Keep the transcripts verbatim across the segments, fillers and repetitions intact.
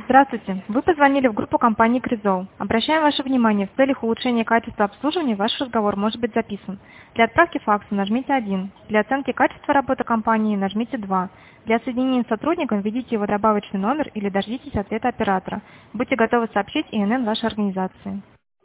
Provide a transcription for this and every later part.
Здравствуйте. Вы позвонили в группу компании Кризол. Обращаем ваше внимание, в целях улучшения качества обслуживания ваш разговор может быть записан. Для отправки факса нажмите один. Для оценки качества работы компании нажмите два. Для соединения с сотрудником введите его добавочный номер или дождитесь ответа оператора. Будьте готовы сообщить И Н Н вашей организации.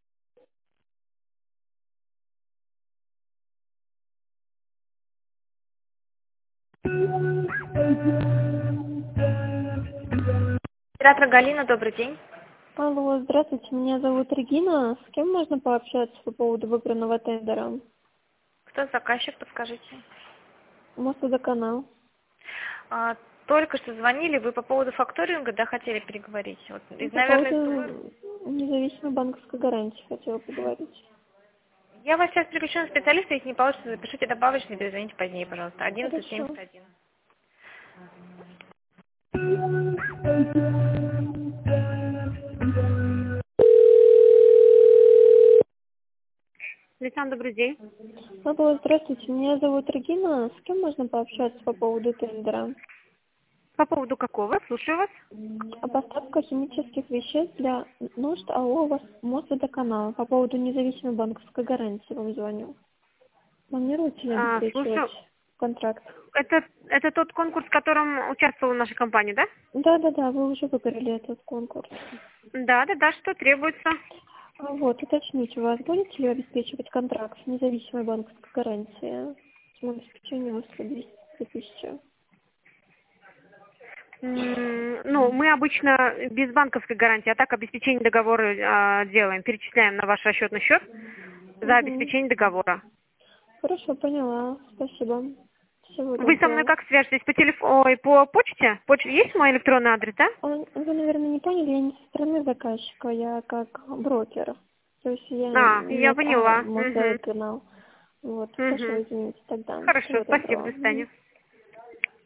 Оператор Галина, добрый день. Алло, здравствуйте, меня зовут Регина. С кем можно пообщаться по поводу выбранного тендера? Кто заказчик, подскажите? Мосводоканал. А, только что звонили, вы по поводу факторинга, да, хотели переговорить? Вот, и, По наверное, думаю, поводу независимой банковской гарантии хотела поговорить. я вас сейчас переключу на специалиста, если не получится, запишите добавочный, перезвоните позднее, пожалуйста. одиннадцать Хорошо. семьдесят один. Александр, добрый день. Алло, здравствуйте, меня зовут Регина. С кем можно пообщаться по поводу тендера? По поводу какого? Слушаю вас. О поставках химических веществ для нужд АО Мосводоканал. По поводу независимой банковской гарантии вам звоню. Планируете ли А, обеспечивать слушаю. контракт? Это, это тот конкурс, в котором участвовала наша компания, да? Да-да-да, вы уже выиграли этот конкурс. Да, да, да, что требуется? А вот, уточните, вас будете ли обеспечивать контракт с независимой банковской гарантией? С обеспечением услуг двести тысяч. М, Ну, мы обычно без банковской гарантии, а так обеспечение договора а, делаем, перечисляем на ваш расчетный счет за Угу. обеспечение договора. Хорошо, поняла. Спасибо. Всего Вы со мной доброго. как свяжетесь? По телефону, ой, по почте? Поч... Есть мой электронный адрес, да? А Вы, наверное, не поняли, я не со стороны заказчика, я как брокер. То есть я А, я нет, а поняла. Угу. Мосводоканал. Вот, хорошо, Угу. извините тогда. Хорошо, Всего спасибо, доброго. до Мгм. свидания.